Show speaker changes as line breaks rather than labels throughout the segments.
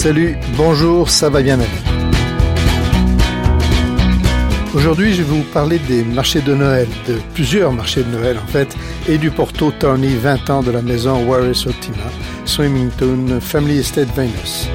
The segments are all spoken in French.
Salut, bonjour, ça va bien aller. Aujourd'hui, je vais vous parler des marchés de Noël, de plusieurs marchés de Noël en fait, et du Porto Towney 20 ans de la maison Warris Optima, Symington Family Estate Venus.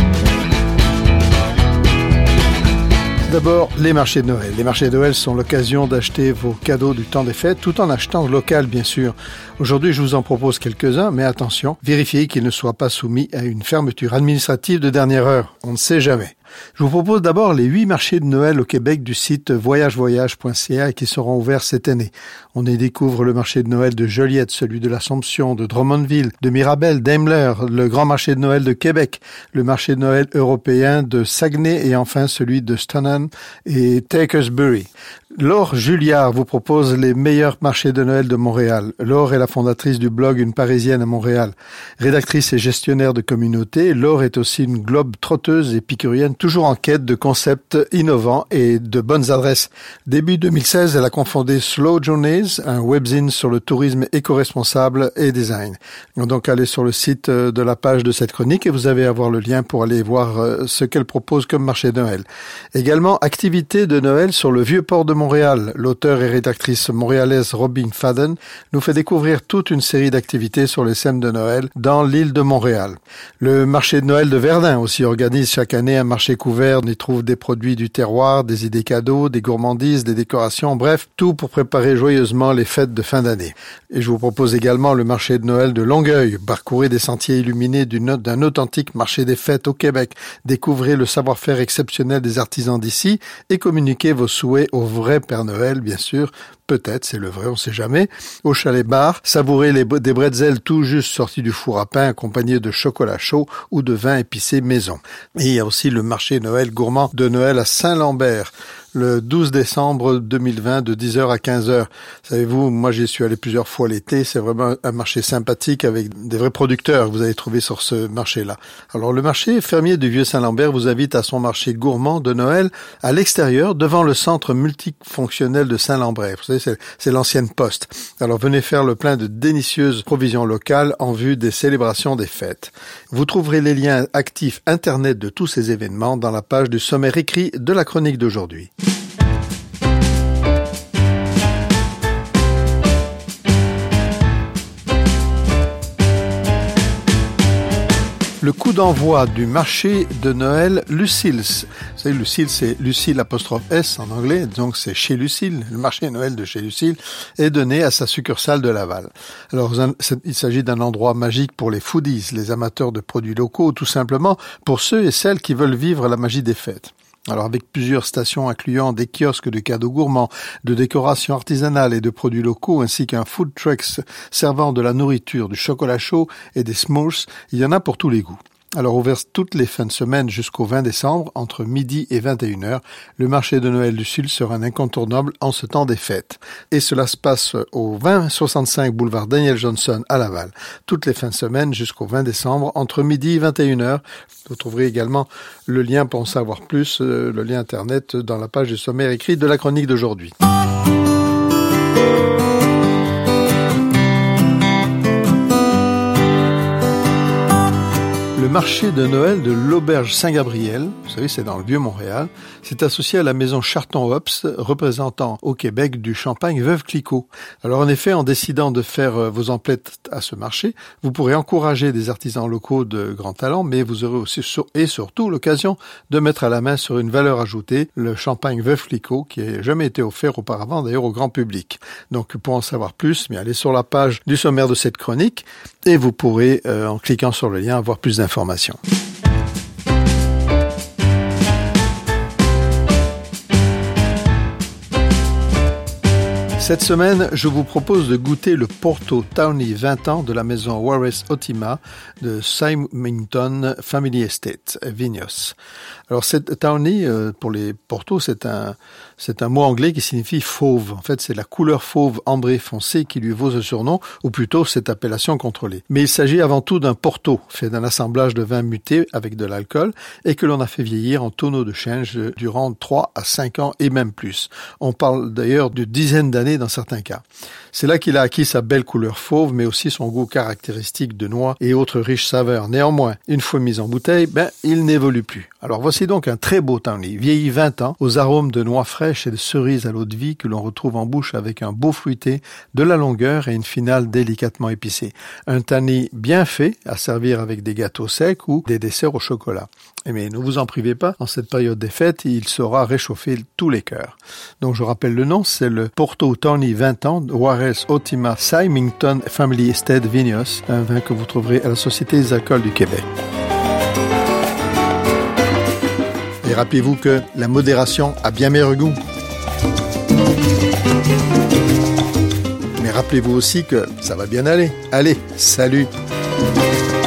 D'abord, les marchés de Noël. Les marchés de Noël sont l'occasion d'acheter vos cadeaux du temps des fêtes, tout en achetant local, bien sûr. Aujourd'hui, je vous en propose quelques-uns, mais attention, vérifiez qu'ils ne soient pas soumis à une fermeture administrative de dernière heure. On ne sait jamais. Je vous propose d'abord les 8 marchés de Noël au Québec du site voyagevoyage.ca qui seront ouverts cette année. On y découvre le marché de Noël de Joliette, celui de l'Assomption, de Drummondville, de Mirabel, Daimler, le grand marché de Noël de Québec, le marché de Noël européen de Saguenay et enfin celui de Stoneham et Takersbury. Laure Julliard vous propose les meilleurs marchés de Noël de Montréal. Laure est la fondatrice du blog Une Parisienne à Montréal. Rédactrice et gestionnaire de communauté, Laure est aussi une globe trotteuse et épicurienne, toujours en quête de concepts innovants et de bonnes adresses. Début 2016, elle a confondé Slow Journeys, un webzine sur le tourisme éco-responsable et design. Donc allez sur le site de la page de cette chronique et vous avez à voir le lien pour aller voir ce qu'elle propose comme marché de Noël. Également, activité de Noël sur le Vieux-Port de Montréal. L'auteure et rédactrice montréalaise Robin Fadden nous fait découvrir toute une série d'activités sur les thèmes de Noël dans l'île de Montréal. Le marché de Noël de Verdun aussi organise chaque année un marché couvert. On y trouve des produits du terroir, des idées cadeaux, des gourmandises, des décorations, bref, tout pour préparer joyeusement les fêtes de fin d'année. Et je vous propose également le marché de Noël de Longueuil. Parcourez des sentiers illuminés d'un authentique marché des fêtes au Québec. Découvrez le savoir-faire exceptionnel des artisans d'ici et communiquez vos souhaits au vrai Père Noël, bien sûr. Peut-être, c'est le vrai, on sait jamais. Au chalet bar, savourez des bretzels tout juste sortis du four à pain accompagnés de chocolat chaud ou de vin épicé maison. Et il y a aussi le marché Noël gourmand de Noël à Saint-Lambert, le 12 décembre 2020 de 10h à 15h. Savez-vous, moi j'y suis allé plusieurs fois l'été, c'est vraiment un marché sympathique avec des vrais producteurs que vous allez trouver sur ce marché-là. Alors le marché fermier du Vieux-Saint-Lambert vous invite à son marché gourmand de Noël à l'extérieur devant le centre multifonctionnel de Saint-Lambert. Vous savez, c'est l'ancienne poste. Alors venez faire le plein de délicieuses provisions locales en vue des célébrations des fêtes. Vous trouverez les liens actifs internet de tous ces événements dans la page du sommaire écrit de la chronique d'aujourd'hui. Le coup d'envoi du marché de Noël Lucille's. Vous savez, Lucille, c'est Lucille apostrophe S en anglais, donc c'est chez Lucille. Le marché de Noël de chez Lucille est donné à sa succursale de Laval. Alors, il s'agit d'un endroit magique pour les foodies, les amateurs de produits locaux, ou tout simplement pour ceux et celles qui veulent vivre la magie des fêtes. Alors avec plusieurs stations incluant des kiosques de cadeaux gourmands, de décorations artisanales et de produits locaux, ainsi qu'un food truck servant de la nourriture, du chocolat chaud et des s'mores, il y en a pour tous les goûts. Alors ouvert toutes les fins de semaine jusqu'au 20 décembre, entre midi et 21h, le marché de Noël du Sud sera un incontournable en ce temps des fêtes. Et cela se passe au 2065 boulevard Daniel Johnson à Laval, toutes les fins de semaine jusqu'au 20 décembre, entre midi et 21h. Vous trouverez également le lien pour en savoir plus, le lien internet dans la page du sommaire écrit de la chronique d'aujourd'hui. Le marché de Noël de l'Auberge Saint-Gabriel, vous savez, c'est dans le Vieux-Montréal, c'est associé à la maison Charton-Hops, représentant au Québec du champagne Veuve Clicquot. Alors en effet, en décidant de faire vos emplettes à ce marché, vous pourrez encourager des artisans locaux de grand talent, mais vous aurez aussi et surtout l'occasion de mettre à la main sur une valeur ajoutée, le champagne Veuve Clicquot, qui n'a jamais été offert auparavant d'ailleurs au grand public. Donc pour en savoir plus, allez sur la page du sommaire de cette chronique et vous pourrez, en cliquant sur le lien, avoir plus d'informations. Cette semaine, je vous propose de goûter le Porto Towney 20 ans de la maison Warris Optima de Symington Family Estate, Venus. Alors, cette Towney, pour les Porto, c'est un mot anglais qui signifie fauve. En fait, c'est la couleur fauve ambrée foncée qui lui vaut ce surnom, ou plutôt cette appellation contrôlée. Mais il s'agit avant tout d'un Porto, fait d'un assemblage de vins mutés avec de l'alcool et que l'on a fait vieillir en tonneaux de change durant 3 à 5 ans et même plus. On parle d'ailleurs de dizaines d'années blé dans certains cas. C'est là qu'il a acquis sa belle couleur fauve, mais aussi son goût caractéristique de noix et autres riches saveurs. Néanmoins, une fois mis en bouteille, il n'évolue plus. Alors voici donc un très beau Tawny, vieilli 20 ans, aux arômes de noix fraîches et de cerises à l'eau de vie que l'on retrouve en bouche avec un beau fruité, de la longueur et une finale délicatement épicée. Un Tawny bien fait, à servir avec des gâteaux secs ou des desserts au chocolat. Mais ne vous en privez pas, en cette période des fêtes, il saura réchauffer tous les cœurs. Donc je rappelle le nom, c'est le Porto Tawny 20 ans, Juarez Optima Symington Family Estate Vinos, un vin que vous trouverez à la Société des alcools du Québec. Et rappelez-vous que la modération a bien meilleur goût. Mais rappelez-vous aussi que ça va bien aller. Allez, salut!